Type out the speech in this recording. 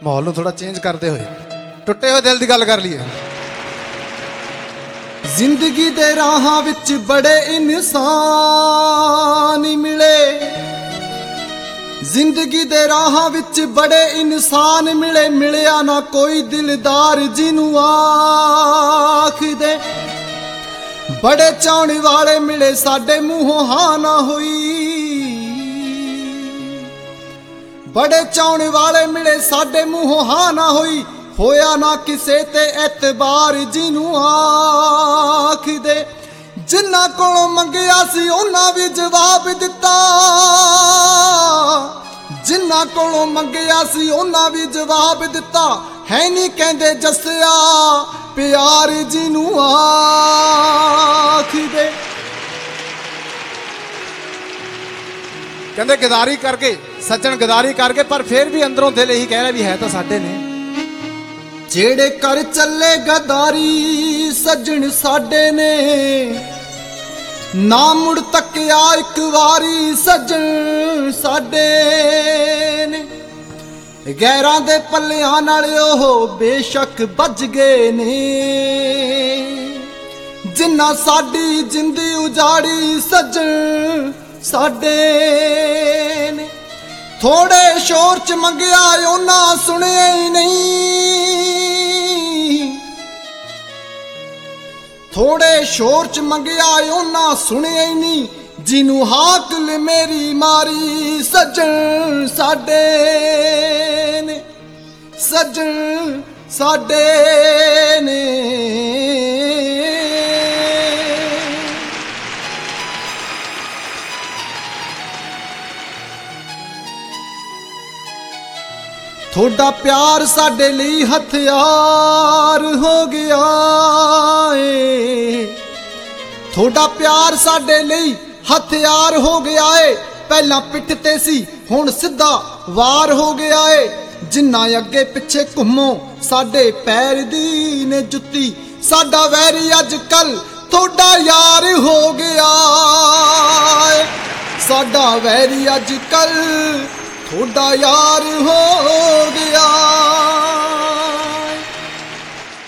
माहौल नूं थोड़ा चेंज करते हुए टुटे हुए दिल की गल कर लीए। जिंदगी दे राहां विच बड़े इंसान मिले, जिंदगी दे राहां विच बड़े इंसान मिले, मिलिया ना कोई दिलदार जिनू आख दे। बड़े चाहने वाले मिले साडे मूहों हां ना हुई, बड़े चाहने वाले मिले साडे मूहों हां ना हुई, होया ना किसे ते एतबार जिनू आख दे। जिन्ना कोलों मंगिया सी उन्हां भी जवाब दिता, जिन्ना कोलों मंगिया सी उन्हां भी जवाब दिता, है नहीं कहंदे जस्सिया प्यार जिनू आख दे। कहंदे गदारी करके सज्जन गदारी करके, पर फिर भी अंदरों दिल यही कह रहा भी है तो साडे ने। जेड़े कर चले गदारी सज्जन साडे ने, ना मुड़ तकिया एक वारी सज्जन साडे ने। गैरां दे पल्लियां नाल ओह बेशक बज गए ने, जिन्ना साडी जिंदी उजाड़ी सज्जन साडे ने। थोड़े शोर च मंगिया उन्हां सुनिया ही नहीं, थोड़े शोर च मंगिया उन्हां सुनिया ही नहीं, जिनू हाकल मेरी मारी सज्जन साडे ने, सज्जन साडे ने। थोड़ा प्यार साडे लई हथियार हो गया है, थोड़ा प्यार साडे लई हथियार हो गया है। पहला पिठ ते सी हुण सिद्धा वार हो गया है, जिन्ना अगे पिछे घुमो साडे पैर दी ने जुत्ती। साडा वैरी अज कल थोड़ा यार हो गया है, साडा वैरी अज कल थोड़ा यार हो गया।